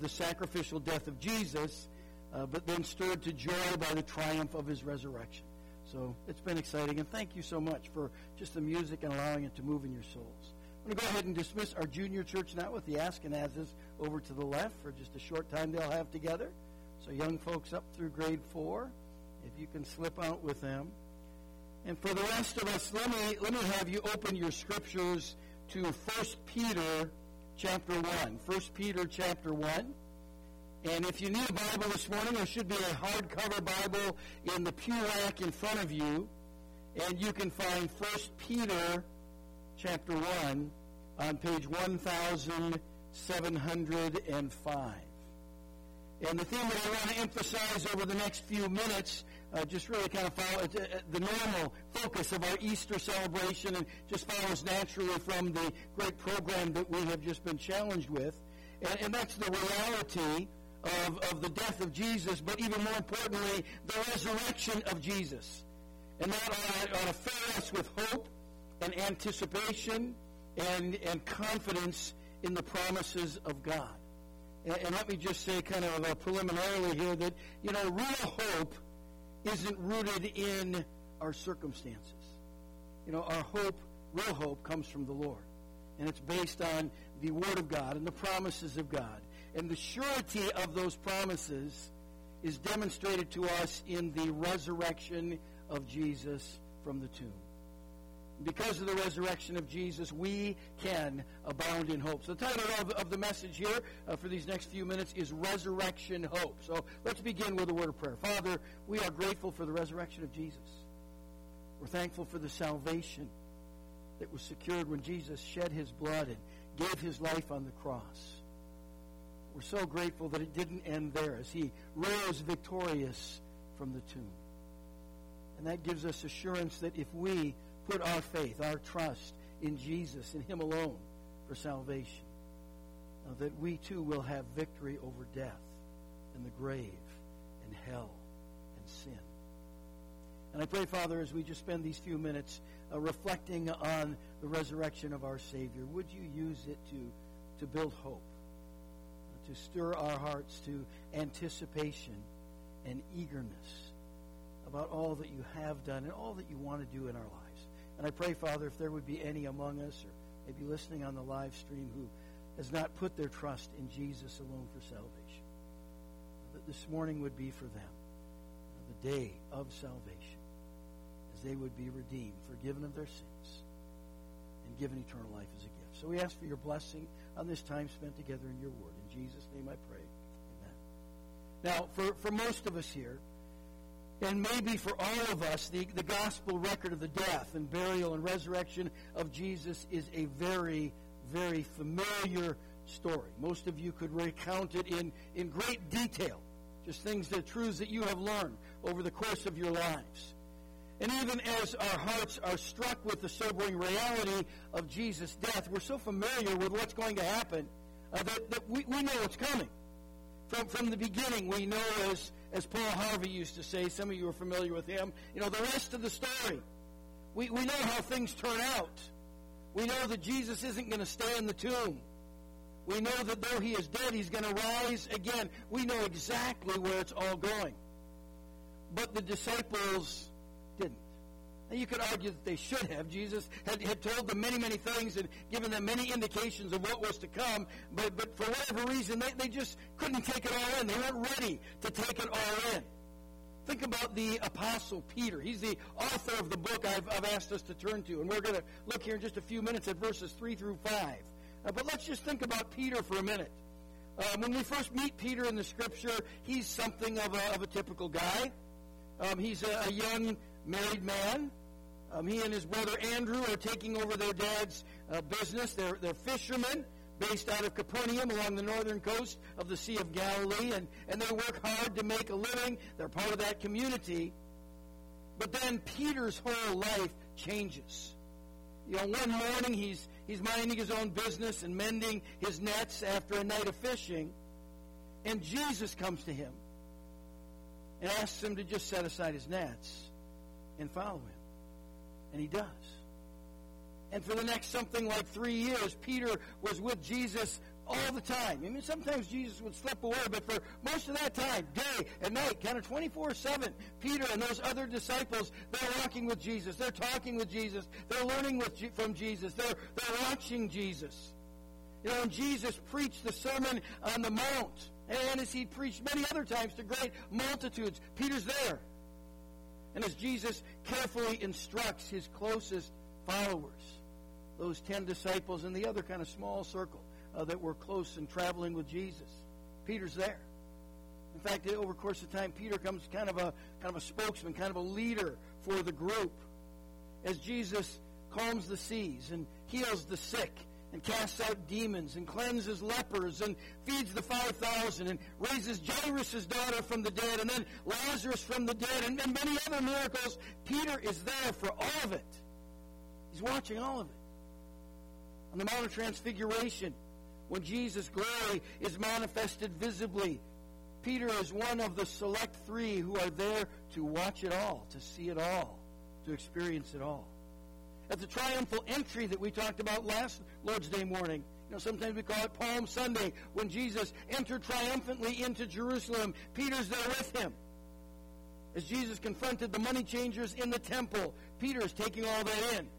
the sacrificial death of Jesus, but then stirred to joy by the triumph of his resurrection. So it's been exciting, and thank you so much for just the music and allowing it to move in your souls. I'm going to go ahead and dismiss our junior church now with the Ashkenazes over to the left for just a short time they'll have together. So young folks up through grade 4, if you can slip out with them. And for the rest of us, let me have you open your scriptures to 1 Peter chapter 1. 1 Peter chapter 1. And if you need a Bible this morning, there should be a hardcover Bible in the pew rack in front of you. And you can find 1 Peter chapter 1 on page 1705. And the theme that I want to emphasize over the next few minutes, just really kind of follow the normal focus of our Easter celebration, and just follows naturally from the great program that we have just been challenged with. And that's the reality of the death of Jesus, but even more importantly, the resurrection of Jesus. And that ought to fill us with hope and anticipation and confidence in the promises of God. And let me just say kind of preliminarily here that, real hope isn't rooted in our circumstances. Our hope, real hope, comes from the Lord. And it's based on the Word of God and the promises of God. And the surety of those promises is demonstrated to us in the resurrection of Jesus from the tomb. Because of the resurrection of Jesus, we can abound in hope. So the title of the message here for these next few minutes is Resurrection Hope. So let's begin with a word of prayer. Father, we are grateful for the resurrection of Jesus. We're thankful for the salvation that was secured when Jesus shed his blood and gave his life on the cross. We're so grateful that it didn't end there as he rose victorious from the tomb. And that gives us assurance that if we put our faith, our trust in Jesus and him alone for salvation, that we too will have victory over death and the grave and hell and sin. And I pray, Father, as we just spend these few minutes reflecting on the resurrection of our Savior, would you use it to build hope, to stir our hearts to anticipation and eagerness about all that you have done and all that you want to do in our lives. And I pray, Father, if there would be any among us or maybe listening on the live stream who has not put their trust in Jesus alone for salvation, that this morning would be for them the day of salvation, as they would be redeemed, forgiven of their sins, and given eternal life as a gift. So we ask for your blessing on this time spent together in your word. In Jesus' name I pray. Amen. Now, for most of us here, and maybe for all of us, the gospel record of the death and burial and resurrection of Jesus is a very, very familiar story. Most of you could recount it in great detail, just truths that you have learned over the course of your lives. And even as our hearts are struck with the sobering reality of Jesus' death, we're so familiar with what's going to happen that we know what's coming. From the beginning, we know, as Paul Harvey used to say, some of you are familiar with him, the rest of the story. We know how things turn out. We know that Jesus isn't going to stay in the tomb. We know that though he is dead, he's going to rise again. We know exactly where it's all going. But the disciples didn't. Now, you could argue that they should have. Jesus had told them many, many things and given them many indications of what was to come. But for whatever reason, they just couldn't take it all in. They weren't ready to take it all in. Think about the Apostle Peter. He's the author of the book I've asked us to turn to. And we're going to look here in just a few minutes at verses 3 through 5. But let's just think about Peter for a minute. When we first meet Peter in the Scripture, he's something of a typical guy. He's a young married man. He and his brother Andrew are taking over their dad's business. They're fishermen based out of Capernaum along the northern coast of the Sea of Galilee, and they work hard to make a living. They're part of that community. But then Peter's whole life changes. One morning he's minding his own business and mending his nets after a night of fishing, and Jesus comes to him and asks him to just set aside his nets and follow him. And he does. And for the next something like 3 years, Peter was with Jesus all the time. I mean, sometimes Jesus would slip away, but for most of that time, day and night, kind of 24/7, Peter and those other disciples, they're walking with Jesus. They're talking with Jesus. They're learning from Jesus. They're watching Jesus. You know, and Jesus preached the Sermon on the Mount. And as he preached many other times to great multitudes, Peter's there. And as Jesus carefully instructs his closest followers, those 10 disciples and the other kind of small circle that were close and traveling with Jesus, Peter's there. In fact, over the course of time, Peter becomes kind of a spokesman, kind of a leader for the group. As Jesus calms the seas and heals the sick and casts out demons and cleanses lepers and feeds the 5,000 and raises Jairus' daughter from the dead and then Lazarus from the dead and many other miracles, Peter is there for all of it. He's watching all of it. On the Mount of Transfiguration, when Jesus' glory is manifested visibly, Peter is one of the select 3 who are there to watch it all, to see it all, to experience it all. At the triumphal entry that we talked about last Lord's Day morning, sometimes we call it Palm Sunday, when Jesus entered triumphantly into Jerusalem, Peter's there with him. As Jesus confronted the money changers in the temple, Peter is taking all that in.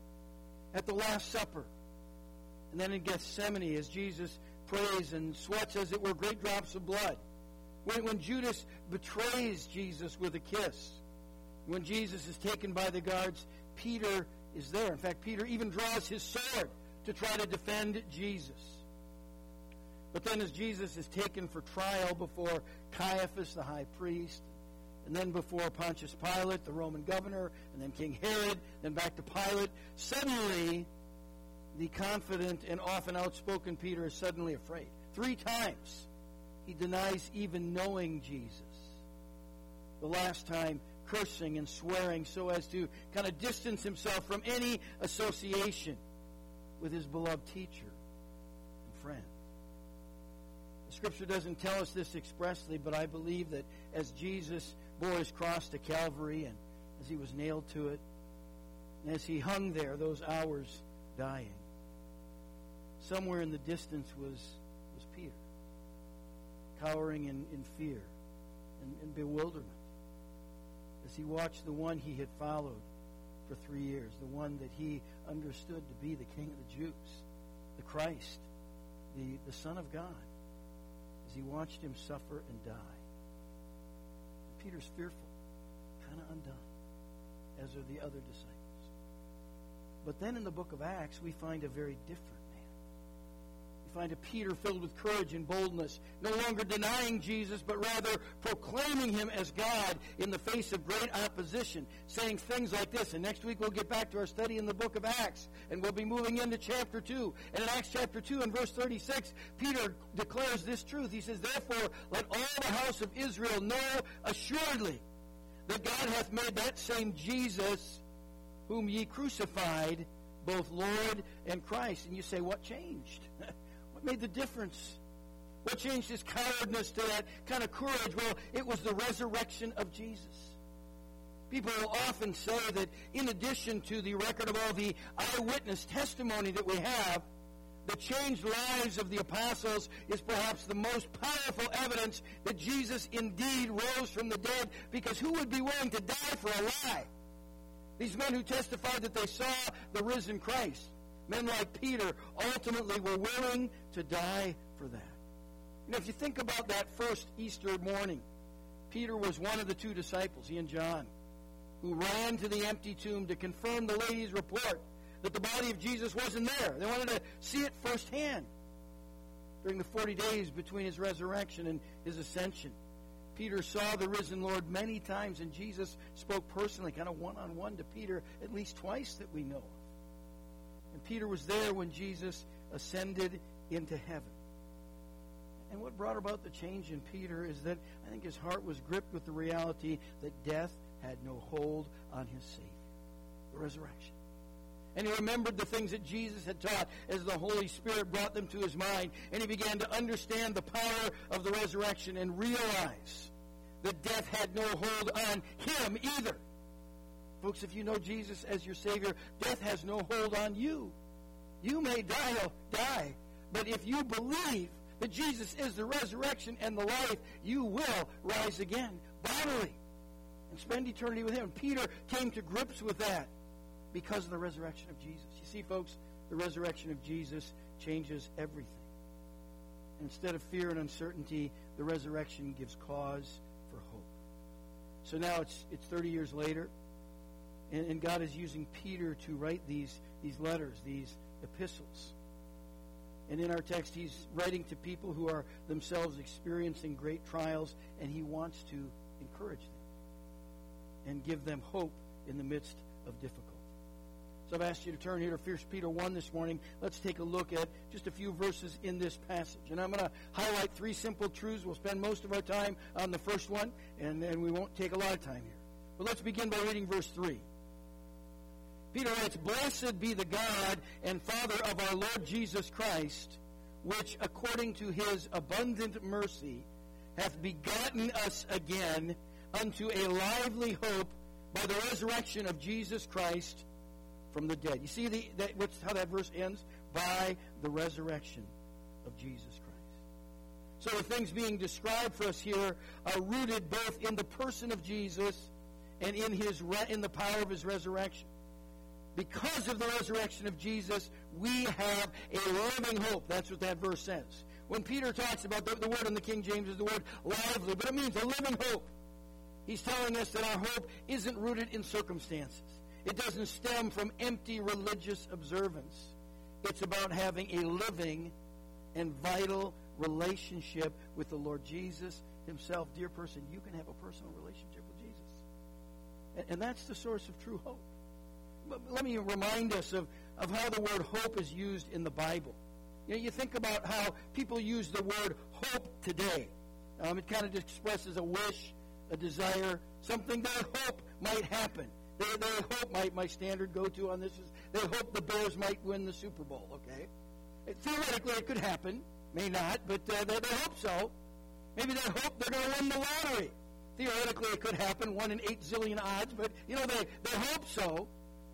At the Last Supper, and then in Gethsemane, as Jesus prays and sweats, as it were, great drops of blood. When Judas betrays Jesus with a kiss. When Jesus is taken by the guards, Peter is there. In fact, Peter even draws his sword to try to defend Jesus. But then as Jesus is taken for trial before Caiaphas, the high priest, and then before Pontius Pilate, the Roman governor, and then King Herod, then back to Pilate, suddenly the confident and often outspoken Peter is suddenly afraid. 3 times he denies even knowing Jesus. The last time cursing and swearing so as to kind of distance himself from any association with his beloved teacher and friend. The Scripture doesn't tell us this expressly, but I believe that as Jesus bore his cross to Calvary and as he was nailed to it, and as he hung there those hours dying, somewhere in the distance was Peter, cowering in fear and bewilderment as he watched the one he had followed for 3 years, the one that he understood to be the King of the Jews, the Christ, the Son of God, as he watched him suffer and die. And Peter's fearful, kind of undone, as are the other disciples. But then in the book of Acts, we find a very different man. We find a Peter filled with courage and boldness, no longer denying Jesus, but rather proclaiming him as God in the face of great opposition, saying things like this. And next week we'll get back to our study in the book of Acts, and we'll be moving into chapter 2. And in Acts chapter 2 and verse 36, Peter declares this truth. He says, "Therefore, let all the house of Israel know assuredly that God hath made that same Jesus whom ye crucified, both Lord and Christ." And you say, what changed? What made the difference? What changed his cowardness to that kind of courage? Well, it was the resurrection of Jesus. People will often say that in addition to the record of all the eyewitness testimony that we have, the changed lives of the apostles is perhaps the most powerful evidence that Jesus indeed rose from the dead, because who would be willing to die for a lie? These men who testified that they saw the risen Christ, men like Peter, ultimately were willing to die for that. You know, if you think about that first Easter morning, Peter was one of the 2 disciples, he and John, who ran to the empty tomb to confirm the lady's report that the body of Jesus wasn't there. They wanted to see it firsthand. During the 40 days between his resurrection and his ascension, Peter saw the risen Lord many times, and Jesus spoke personally, kind of one-on-one to Peter at least twice that we know of. And Peter was there when Jesus ascended into heaven. And what brought about the change in Peter is that I think his heart was gripped with the reality that death had no hold on his Savior, the resurrection. And he remembered the things that Jesus had taught as the Holy Spirit brought them to his mind. And he began to understand the power of the resurrection and realize that death had no hold on him either. Folks, if you know Jesus as your Savior, death has no hold on you. You may die, But if you believe that Jesus is the resurrection and the life, you will rise again bodily and spend eternity with him. Peter came to grips with that because of the resurrection of Jesus. You see, folks, the resurrection of Jesus changes everything. Instead of fear and uncertainty, the resurrection gives cause for hope. So now it's 30 years later, and God is using Peter to write these letters, these epistles. And in our text, he's writing to people who are themselves experiencing great trials, and he wants to encourage them and give them hope in the midst of difficulty. So I've asked you to turn here to 1 Peter 1 this morning. Let's take a look at just a few verses in this passage. And I'm going to highlight 3 simple truths. We'll spend most of our time on the first one, and then we won't take a lot of time here. But let's begin by reading verse 3. Peter writes, "Blessed be the God and Father of our Lord Jesus Christ, which according to his abundant mercy hath begotten us again unto a lively hope by the resurrection of Jesus Christ from the dead." You see how that verse ends? By the resurrection of Jesus Christ. So the things being described for us here are rooted both in the person of Jesus and in the power of his resurrection. Because of the resurrection of Jesus, we have a living hope. That's what that verse says. When Peter talks about the word in the King James is the word lively, but it means a living hope. He's telling us that our hope isn't rooted in circumstances. It doesn't stem from empty religious observance. It's about having a living and vital relationship with the Lord Jesus himself. Dear person, you can have a personal relationship with Jesus. And that's the source of true hope. But let me remind us of how the word hope is used in the Bible. You think about how people use the word hope today. It kind of expresses a wish, a desire, something they hope might happen. They hope, my standard go-to on this is, they hope the Bears might win the Super Bowl, okay? Theoretically, it could happen. May not, but they hope so. Maybe they hope they're going to win the lottery. Theoretically, it could happen, 1 in 8 zillion odds, but, they hope so.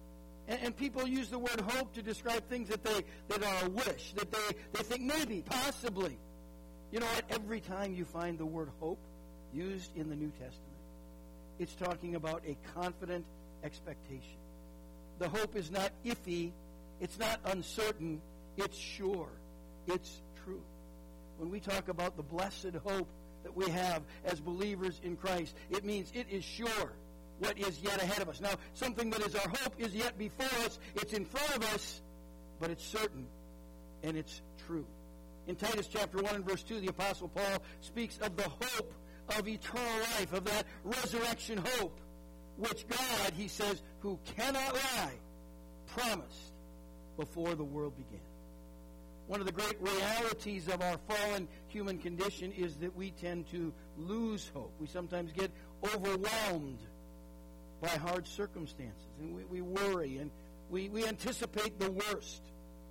And people use the word hope to describe things that are a wish, that they think maybe, possibly. You know what? Every time you find the word hope used in the New Testament, it's talking about a confident expectation. The hope is not iffy, it's not uncertain, it's sure, it's true. When we talk about the blessed hope that we have as believers in Christ, it means it is sure what is yet ahead of us. Now, something that is our hope is yet before us. It's in front of us, but it's certain and it's true. In Titus chapter 1 and verse 2, the Apostle Paul speaks of the hope of eternal life, of that resurrection hope, which God, he says, who cannot lie, promised before the world began. One of the great realities of our fallen human condition is that we tend to lose hope. We sometimes get overwhelmed by hard circumstances, and we worry, and we anticipate the worst.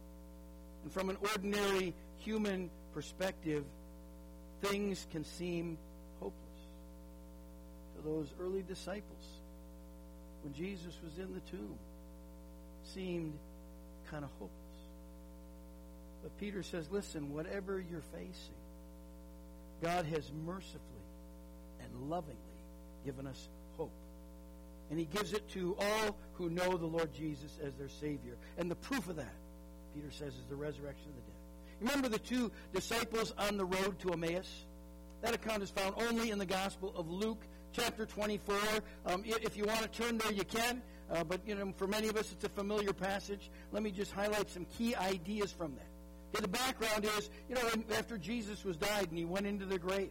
And from an ordinary human perspective, things can seem hopeless. To those early disciples, when Jesus was in the tomb, seemed kind of hopeless. But Peter says, listen, whatever you're facing, God has mercifully and lovingly given us hope. And he gives it to all who know the Lord Jesus as their Savior. And the proof of that, Peter says, is the resurrection of the dead. Remember the 2 disciples on the road to Emmaus? That account is found only in the Gospel of Luke, chapter 24. If you want to turn there, you can. But for many of us, it's a familiar passage. Let me just highlight some key ideas from that. Okay, the background is, after Jesus was died and he went into the grave,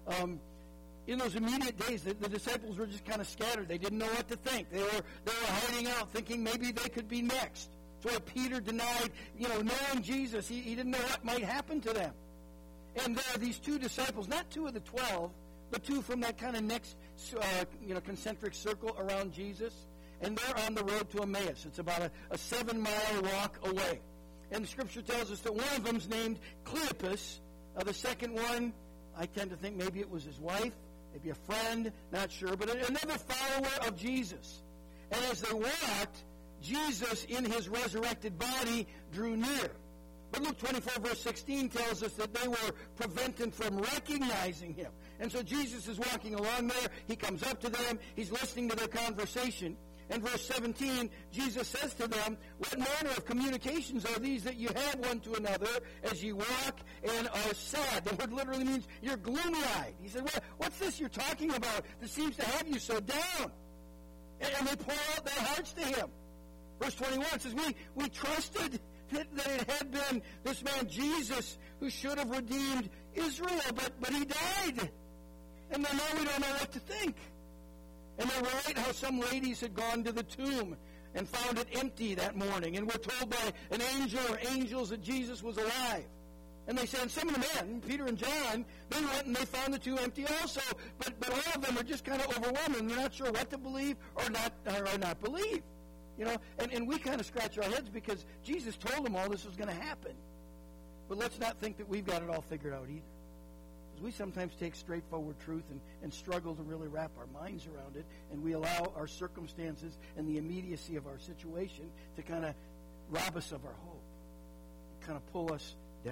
in those immediate days, the disciples were just kind of scattered. They didn't know what to think. They were hiding out, thinking maybe they could be next. So Peter denied, knowing Jesus. He didn't know what might happen to them. And there are these 2 disciples, not 2 of the 12, but 2 from that kind of next, concentric circle around Jesus. And they're on the road to Emmaus. It's about a 7-mile walk away. And the Scripture tells us that one of them's named Cleopas. The second one, I tend to think maybe it was his wife, maybe a friend, not sure, but another follower of Jesus. And as they walked, Jesus, in his resurrected body, drew near. But Luke 24, verse 16 tells us that they were prevented from recognizing him. And so Jesus is walking along there. He comes up to them. He's listening to their conversation. And verse 17, Jesus says to them, "What manner of communications are these that you have one to another as you walk and are sad?" The word literally means you're gloomy-eyed. He said, "What's this you're talking about that seems to have you so down?" And they pour out their hearts to him. Verse 21 says, we trusted that it had been this man Jesus who should have redeemed Israel, but he died. And then now we don't know what to think. And they relate how some ladies had gone to the tomb and found it empty that morning, and were told by an angel or angels that Jesus was alive. And they said, and some of the men, Peter and John, they went and they found the tomb empty also. But all of them are just kind of overwhelmed, and they're not sure what to believe or not believe. You know, and we kind of scratch our heads because Jesus told them all this was going to happen. But let's not think that we've got it all figured out either. Because we sometimes take straightforward truth and struggle to really wrap our minds around it, and we allow our circumstances and the immediacy of our situation to kind of rob us of our hope, kind of pull us down.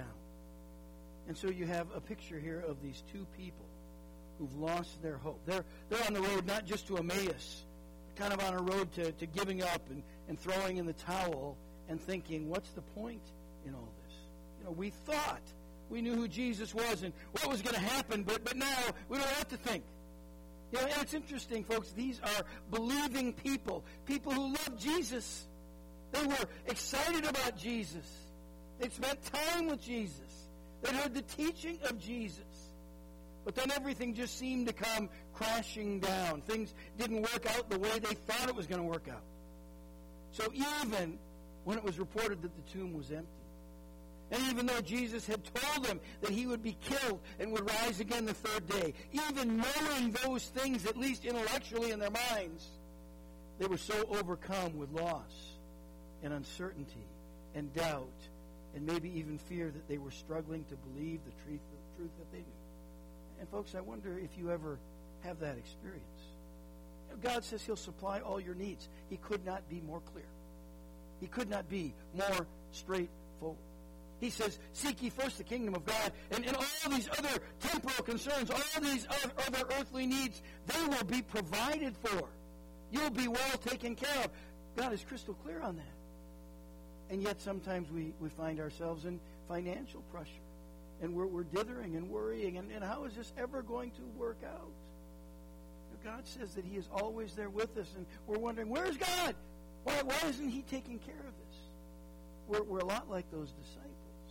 And so you have a picture here of these two people who've lost their hope. They're on the road not just to Emmaus, kind of on a road to giving up and throwing in the towel and thinking, what's the point in all this? You know, we thought we knew who Jesus was and what was going to happen, but now we don't know what to think. You know, and it's interesting, folks, these are believing people who love Jesus. They were excited about Jesus. They'd spent time with Jesus. They'd heard the teaching of Jesus. But then everything just seemed to come crashing down. Things didn't work out the way they thought it was going to work out. So even when it was reported that the tomb was empty, and even though Jesus had told them that he would be killed and would rise again the third day, even knowing those things, at least intellectually in their minds, they were so overcome with loss and uncertainty and doubt and maybe even fear that they were struggling to believe the truth that they knew. And folks, I wonder if you ever have that experience. You know, God says he'll supply all your needs. He could not be more clear. He could not be more straightforward. He says, seek ye first the kingdom of God, and all these other temporal concerns, all these other earthly needs, they will be provided for. You'll be well taken care of. God is crystal clear on that. And yet sometimes we find ourselves in financial pressure. And we're dithering and worrying. And how is this ever going to work out? God says that he is always there with us. And we're wondering, where's God? Why isn't he taking care of this? We're a lot like those disciples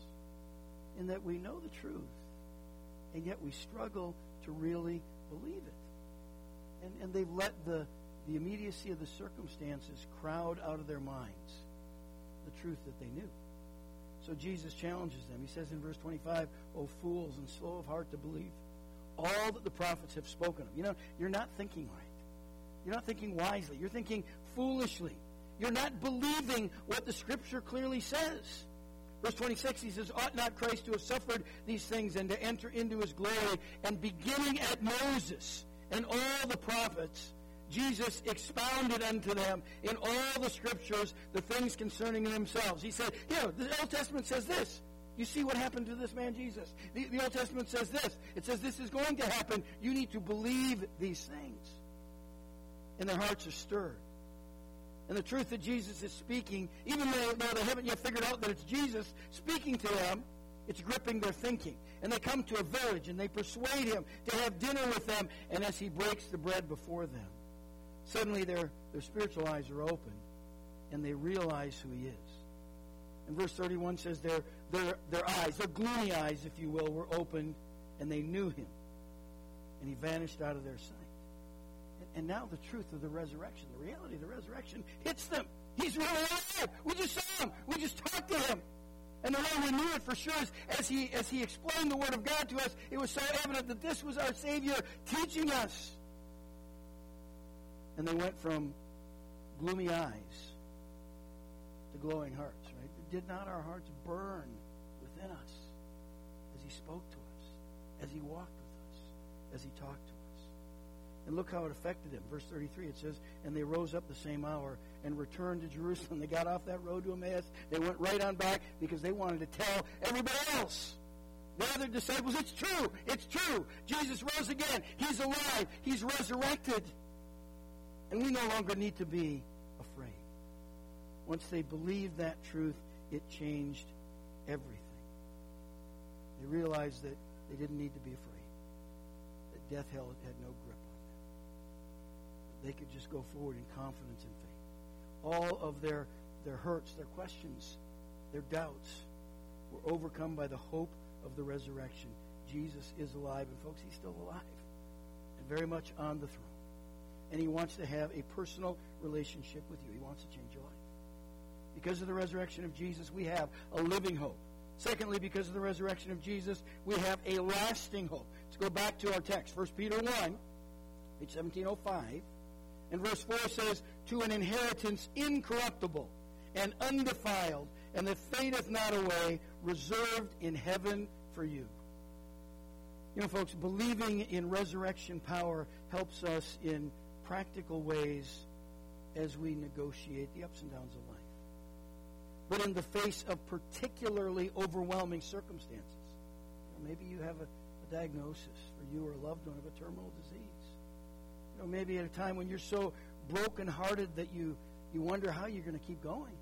in that we know the truth. And yet we struggle to really believe it. And they've let the immediacy of the circumstances crowd out of their minds the truth that they knew. So Jesus challenges them. He says in verse 25, "O fools and slow of heart to believe all that the prophets have spoken of." You know, you're not thinking right. You're not thinking wisely. You're thinking foolishly. You're not believing what the Scripture clearly says. Verse 26, he says, "Ought not Christ to have suffered these things and to enter into his glory?" And beginning at Moses and all the prophets, Jesus expounded unto them in all the Scriptures the things concerning themselves. He said, the Old Testament says this. You see what happened to this man Jesus. The Old Testament says this. It says this is going to happen. You need to believe these things. And their hearts are stirred. And the truth that Jesus is speaking, even though they haven't yet figured out that it's Jesus speaking to them, it's gripping their thinking. And they come to a village and they persuade him to have dinner with them. And as he breaks the bread before them, suddenly their spiritual eyes are opened, and they realize who he is. And verse 31 says their eyes, their gloomy eyes, if you will, were opened, and they knew him. And he vanished out of their sight. And now the truth of the resurrection, the reality of the resurrection, hits them. He's really alive. We just saw him. We just talked to him. And the way we knew it for sure is as he explained the Word of God to us, it was so evident that this was our Savior teaching us. And they went from gloomy eyes to glowing hearts, right? Did not our hearts burn within us as he spoke to us, as he walked with us, as he talked to us? And look how it affected them. Verse 33, it says, and they rose up the same hour and returned to Jerusalem. They got off that road to Emmaus. They went right on back because they wanted to tell everybody else. The other disciples, it's true. It's true. Jesus rose again. He's alive. He's resurrected. And we no longer need to be afraid. Once they believed that truth, it changed everything. They realized that they didn't need to be afraid. That death, hell had no grip on them. They could just go forward in confidence and faith. All of their hurts, their questions, their doubts were overcome by the hope of the resurrection. Jesus is alive, and folks, he's still alive and very much on the throne. And he wants to have a personal relationship with you. He wants to change your life. Because of the resurrection of Jesus, we have a living hope. Secondly, because of the resurrection of Jesus, we have a lasting hope. Let's go back to our text. 1 Peter 1, page 1705. And verse 4 says, to an inheritance incorruptible and undefiled, and that fadeth not away, reserved in heaven for you. You know, folks, believing in resurrection power helps us in practical ways as we negotiate the ups and downs of life. But in the face of particularly overwhelming circumstances, maybe you have a diagnosis, or you or a loved one of a terminal disease. Maybe at a time when you're so brokenhearted that you wonder how you're going to keep going.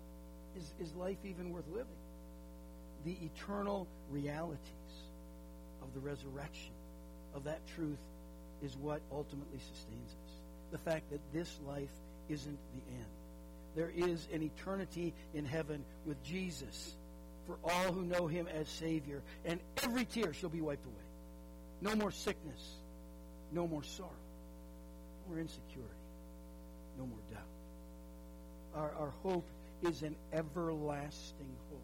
Is life even worth living? The eternal realities of the resurrection, of that truth, is what ultimately sustains us. The fact that this life isn't the end. There is an eternity in heaven with Jesus for all who know him as Savior, and every tear shall be wiped away. No more sickness, no more sorrow, no more insecurity, no more doubt. Our hope is an everlasting hope.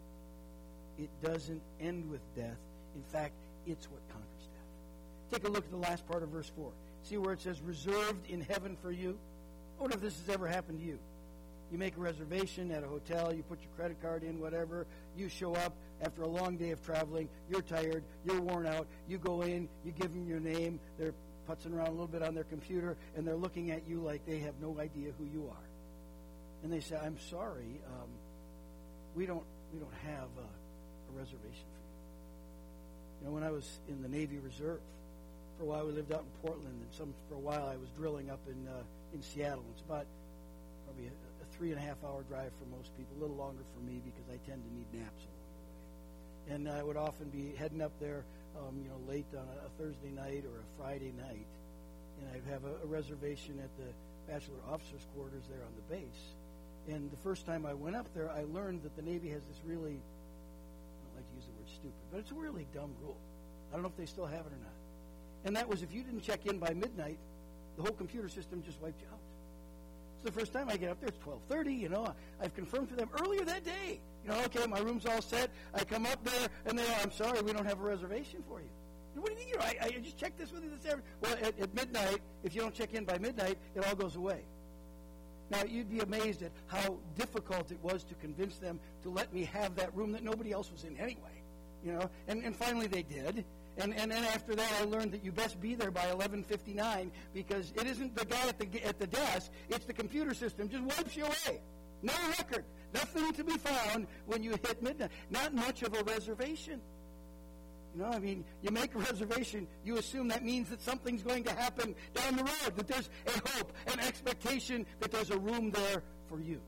It doesn't end with death. In fact, it's what conquers death. Take a look at the last part of verse 4. See where it says, reserved in heaven for you? I wonder if this has ever happened to you. You make a reservation at a hotel, you put your credit card in, whatever. You show up after a long day of traveling. You're tired. You're worn out. You go in. You give them your name. They're putzing around a little bit on their computer, and they're looking at you like they have no idea who you are. And they say, I'm sorry, we don't have a reservation for you. When I was in the Navy Reserve, for a while we lived out in Portland, and for a while I was drilling up in Seattle. It's about probably a 3.5-hour drive for most people, a little longer for me because I tend to need naps along the way. And I would often be heading up there, late on a Thursday night or a Friday night, and I'd have a reservation at the Bachelor Officers' Quarters there on the base. And the first time I went up there, I learned that the Navy has this really, I don't like to use the word stupid, but it's a really dumb rule. I don't know if they still have it or not. And that was if you didn't check in by midnight, the whole computer system just wiped you out. So the first time I get up there, it's 12:30, I've confirmed to them earlier that day. Okay, my room's all set. I come up there, and they I'm sorry, we don't have a reservation for you. What do you think? I just checked this with you this afternoon. Well, at midnight, if you don't check in by midnight, it all goes away. Now, you'd be amazed at how difficult it was to convince them to let me have that room that nobody else was in anyway. And finally they did. And then after that, I learned that you best be there by 11:59 because it isn't the guy at the desk; it's the computer system just wipes you away. No record, nothing to be found when you hit midnight. Not much of a reservation. You make a reservation, you assume that means that something's going to happen down the road, that there's a hope, an expectation that there's a room there for you.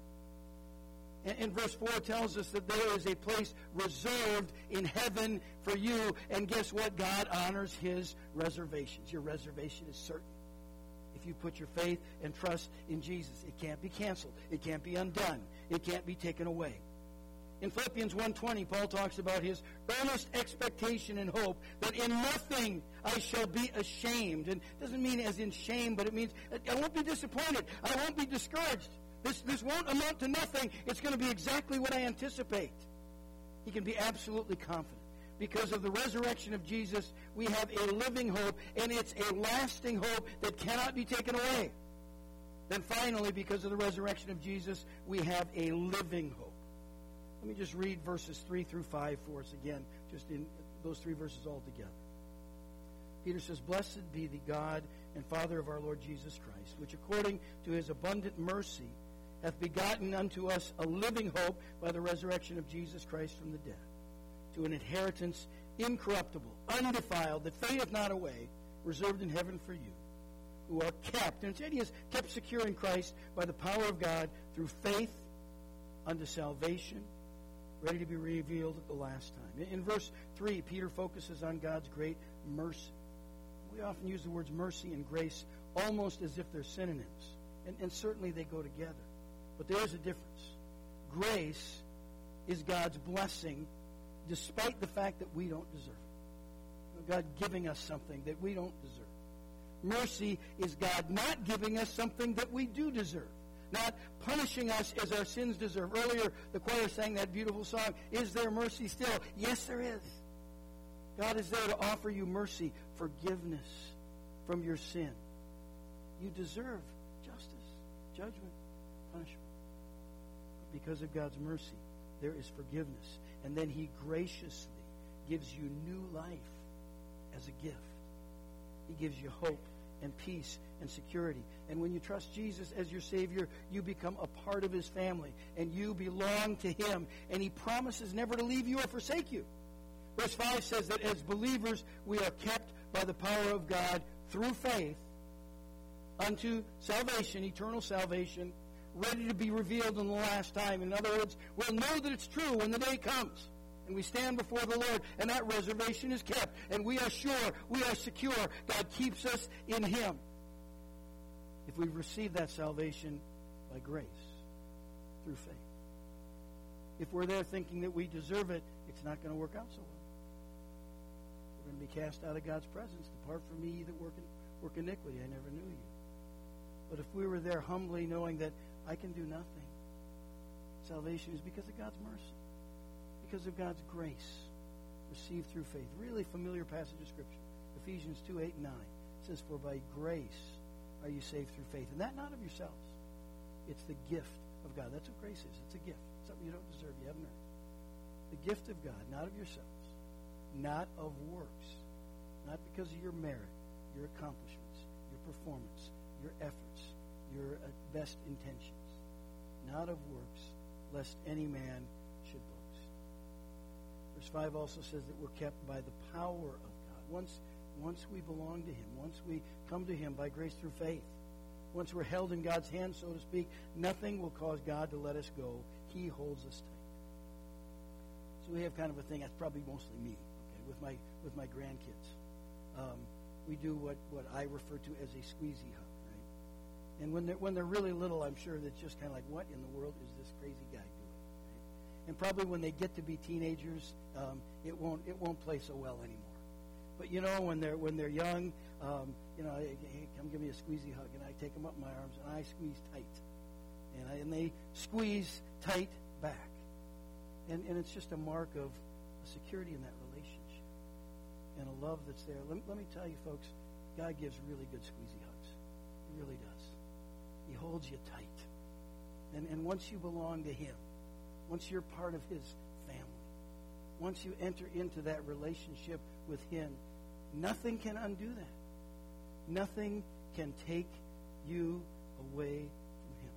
And verse 4 tells us that there is a place reserved in heaven for you. And guess what? God honors his reservations. Your reservation is certain. If you put your faith and trust in Jesus, it can't be canceled. It can't be undone. It can't be taken away. In Philippians 1:20, Paul talks about his earnest expectation and hope that in nothing I shall be ashamed. And it doesn't mean as in shame, but it means I won't be disappointed. I won't be discouraged. This won't amount to nothing. It's going to be exactly what I anticipate. He can be absolutely confident. Because of the resurrection of Jesus, we have a living hope, and it's a lasting hope that cannot be taken away. Then finally, because of the resurrection of Jesus, we have a living hope. Let me just read verses 3 through 5 for us again, just in those 3 verses all together. Peter says, "Blessed be the God and Father of our Lord Jesus Christ, which according to his abundant mercy hath begotten unto us a living hope by the resurrection of Jesus Christ from the dead, to an inheritance incorruptible, undefiled, that fadeth not away, reserved in heaven for you, who are kept," and its idea is kept secure in Christ by the power of God through faith unto salvation, ready to be revealed at the last time. In verse 3, Peter focuses on God's great mercy. We often use the words mercy and grace almost as if they're synonyms, and certainly they go together. But there is a difference. Grace is God's blessing despite the fact that we don't deserve it. God giving us something that we don't deserve. Mercy is God not giving us something that we do deserve, not punishing us as our sins deserve. Earlier, the choir sang that beautiful song, "Is there mercy still?" Yes, there is. God is there to offer you mercy, forgiveness from your sin. You deserve justice, judgment, punishment. But because of God's mercy, there is forgiveness. And then he graciously gives you new life as a gift. He gives you hope and peace and security. And when you trust Jesus as your Savior, you become a part of his family, and you belong to him, and he promises never to leave you or forsake you. Verse 5 says that as believers, we are kept by the power of God through faith unto salvation, eternal salvation, ready to be revealed in the last time. In other words, we'll know that it's true when the day comes, and we stand before the Lord, and that reservation is kept, and we are sure, we are secure. God keeps us in him. If we receive that salvation by grace, through faith. If we're there thinking that we deserve it, it's not going to work out so well. We're going to be cast out of God's presence. "Depart from me, ye that work iniquity, I never knew you." But if we were there humbly knowing that I can do nothing, salvation is because of God's mercy, because of God's grace, received through faith. Really familiar passage of Scripture. Ephesians 2, 8, and 9. It says, "For by grace are you saved through faith." And that not of yourselves. It's the gift of God. That's what grace is. It's a gift. Something you don't deserve. You haven't earned. The gift of God, not of yourselves. Not of works. Not because of your merit, your accomplishments, your performance, your efforts, your best intentions. Not of works, lest any man should boast. Verse 5 also says that we're kept by the power of God. Once we belong to him, once we come to him by grace through faith, once we're held in God's hand, so to speak, nothing will cause God to let us go. He holds us tight. So we have kind of a thing, that's probably mostly me, okay, with my grandkids. We do what I refer to as a squeezy hug, right? And when they're really little, I'm sure that's just kind of like, what in the world is this crazy guy doing? Right? And probably when they get to be teenagers, it won't play so well anymore. But when they're young, hey, come give me a squeezy hug, and I take them up in my arms and I squeeze tight, and they squeeze tight back, and it's just a mark of a security in that relationship and a love that's there. Let me tell you, folks, God gives really good squeezy hugs. He really does. He holds you tight, and once you belong to him, once you're part of his family, once you enter into that relationship with him, nothing can undo that. Nothing can take you away from him.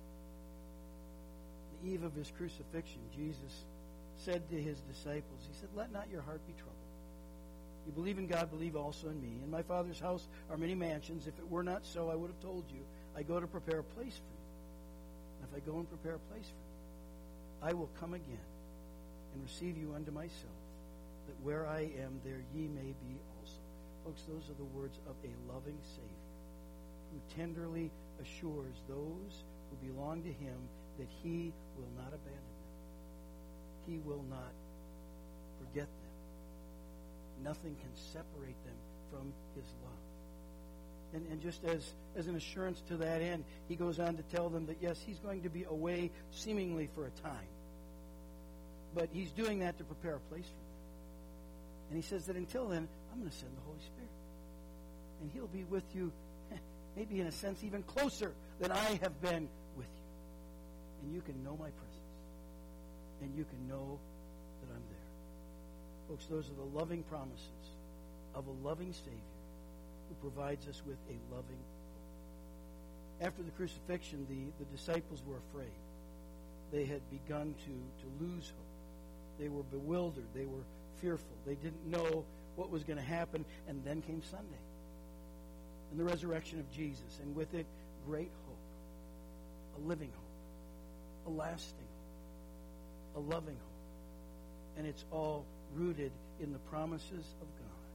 The eve of his crucifixion, Jesus said to his disciples, he said, "Let not your heart be troubled. You believe in God, believe also in me. In my Father's house are many mansions. If it were not so, I would have told you. I go to prepare a place for you. And if I go and prepare a place for you, I will come again and receive you unto myself, that where I am, there ye may be also." Folks, those are the words of a loving Savior who tenderly assures those who belong to him that he will not abandon them. He will not forget them. Nothing can separate them from his love. And just as an assurance to that end, he goes on to tell them that, yes, he's going to be away seemingly for a time. But he's doing that to prepare a place for them. And he says that until then, I'm going to send the Holy Spirit. And he'll be with you, maybe in a sense, even closer than I have been with you. And you can know my presence. And you can know that I'm there. Folks, those are the loving promises of a loving Savior who provides us with a loving hope. After the crucifixion, the disciples were afraid. They had begun to lose hope. They were bewildered. They were fearful. They didn't know what was going to happen. And then came Sunday and the resurrection of Jesus, and with it, great hope, a living hope, a lasting hope, a loving hope. And it's all rooted in the promises of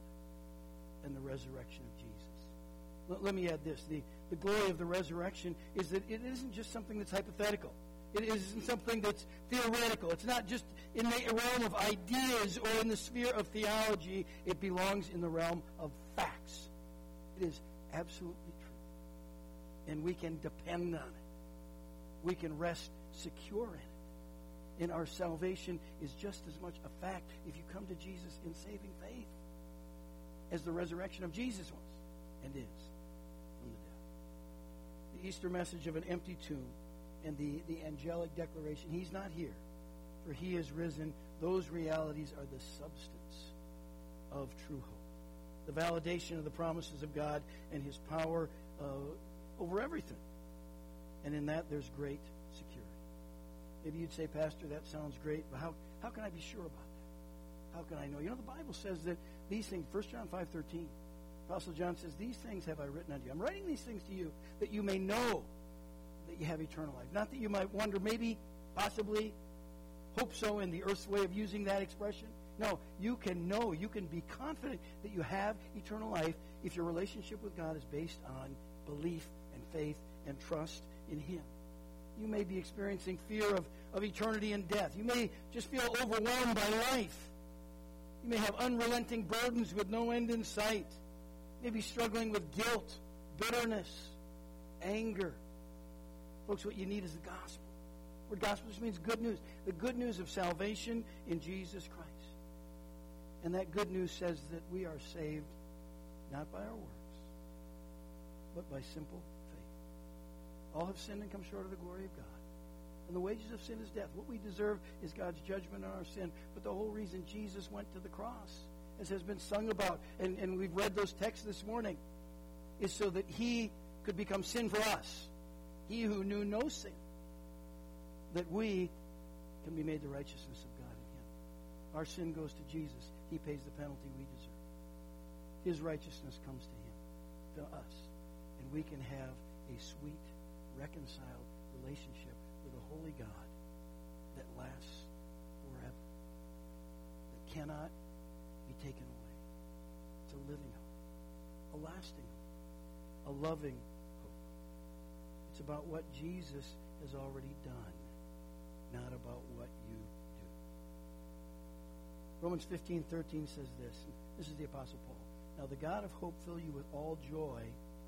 God and the resurrection of Jesus. Let me add this. The glory of the resurrection is that it isn't just something that's hypothetical. It isn't something that's theoretical. It's not just in the realm of ideas or in the sphere of theology. It belongs in the realm of facts. It is absolutely true. And we can depend on it. We can rest secure in it. And our salvation is just as much a fact if you come to Jesus in saving faith as the resurrection of Jesus was and is from the dead. The Easter message of an empty tomb and the angelic declaration, He's not here, for He is risen. Those realities are the substance of true hope. The validation of the promises of God and His power over everything. And in that, there's great security. Maybe you'd say, Pastor, that sounds great, but how can I be sure about that? How can I know? You know, the Bible says that these things, 1 John 5:13, Apostle John says, these things have I written unto you. I'm writing these things to you that you may know that you have eternal life. Not that you might wonder, maybe, possibly, hope so in the earth's way of using that expression. No, you can know, you can be confident that you have eternal life if your relationship with God is based on belief and faith and trust in Him. You may be experiencing fear of eternity and death. You may just feel overwhelmed by life. You may have unrelenting burdens with no end in sight. You may be struggling with guilt, bitterness, anger. Folks, what you need is the gospel. The word gospel just means good news. The good news of salvation in Jesus Christ. And that good news says that we are saved not by our works, but by simple faith. All have sinned and come short of the glory of God. And the wages of sin is death. What we deserve is God's judgment on our sin. But the whole reason Jesus went to the cross, as has been sung about, and we've read those texts this morning, is so that He could become sin for us. He who knew no sin, that we can be made the righteousness of God in Him. Our sin goes to Jesus. He pays the penalty we deserve. His righteousness comes to Him, to us. And we can have a sweet, reconciled relationship with a holy God that lasts forever, that cannot be taken away. It's a living hope, a lasting hope, a loving hope. It's about what Jesus has already done, not about what you do. Romans 15:13 says this. This is the Apostle Paul. Now the God of hope fill you with all joy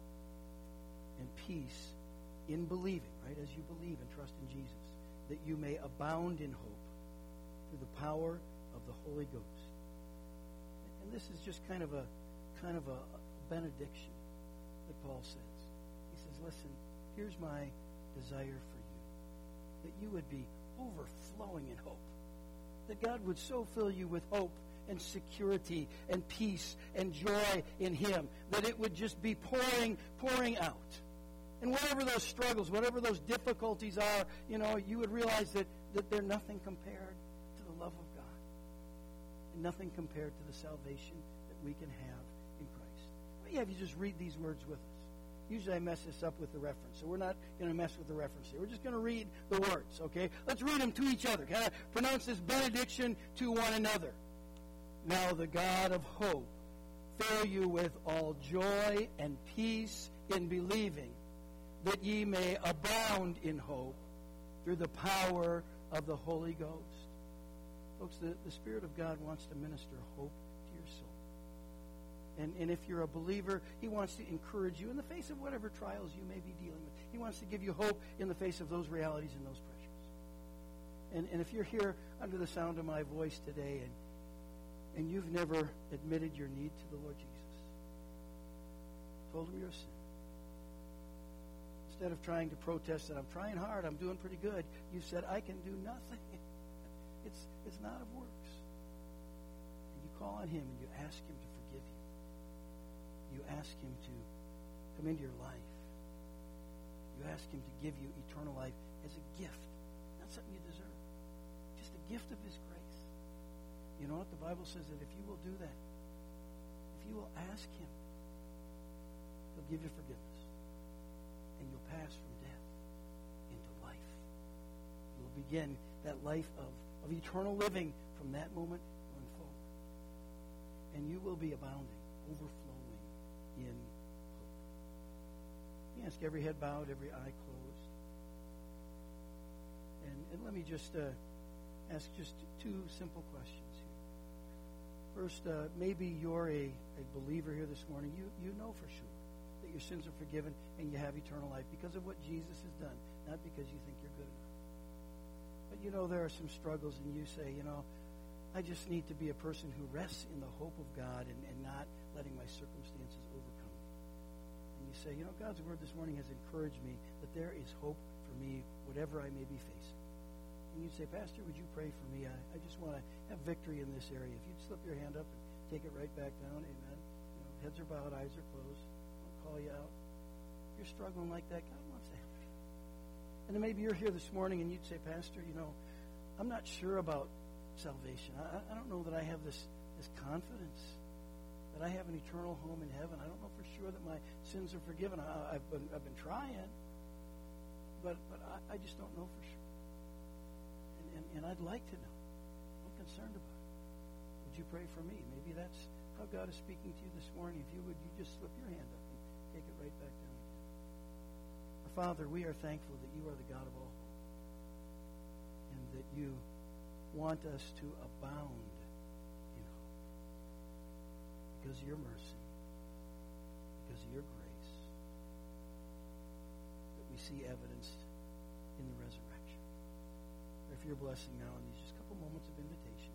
and peace in believing, right, as you believe and trust in Jesus, that you may abound in hope through the power of the Holy Ghost. And this is just kind of a benediction that Paul says. He says, listen, here's my desire for you, that you would be overflowing in hope, that God would so fill you with hope and security and peace and joy in Him, that it would just be pouring out. And whatever those struggles, whatever those difficulties are, you would realize that they're nothing compared to the love of God. And nothing compared to the salvation that we can have in Christ. Let me have you just read these words with us. Usually I mess this up with the reference, so we're not going to mess with the reference here. We're just going to read the words, okay? Let's read them to each other. Kind of pronounce this benediction to one another. Now the God of hope fill you with all joy and peace in believing, that ye may abound in hope through the power of the Holy Ghost. Folks, the Spirit of God wants to minister hope to your soul. And if you're a believer, He wants to encourage you in the face of whatever trials you may be dealing with. He wants to give you hope in the face of those realities and those pressures. And if you're here under the sound of my voice today and you've never admitted your need to the Lord Jesus, told Him you're a sinner, instead of trying to protest that I'm trying hard, I'm doing pretty good, you said, I can do nothing. It's not of works. And you call on Him and you ask Him to forgive you. You ask Him to come into your life. You ask Him to give you eternal life as a gift, not something you deserve. Just a gift of His grace. You know what? The Bible says that if you will do that, if you will ask Him, He'll give you forgiveness. And you'll pass from death into life. You'll begin that life of eternal living from that moment going forward. And you will be abounding, overflowing in hope. Let me ask every head bowed, every eye closed. And let me just ask just two simple questions here. First, maybe you're a believer here this morning. You know for sure that your sins are forgiven and you have eternal life because of what Jesus has done, not because you think you're good enough. But you know there are some struggles, and you say, I just need to be a person who rests in the hope of God and not letting my circumstances overcome me. And you say, God's Word this morning has encouraged me that there is hope for me, whatever I may be facing. And you say, Pastor, would you pray for me? I just want to have victory in this area. If you'd slip your hand up and take it right back down, amen. Heads are bowed, eyes are closed. I'll call you out. If you're struggling like that, God wants to help you. And then maybe you're here this morning and you'd say, Pastor, I'm not sure about salvation. I don't know that I have this confidence that I have an eternal home in heaven. I don't know for sure that my sins are forgiven. I've been trying, but I just don't know for sure. And I'd like to know. I'm concerned about it. Would you pray for me? Maybe that's how God is speaking to you this morning. If you would, you just slip your hand up and take it right back down again. Our Father, we are thankful that you are the God of all hope, and that you want us to abound in hope because of your mercy, because of your grace, that we see evidenced in the resurrection. If you're blessing now in these just couple moments of invitation,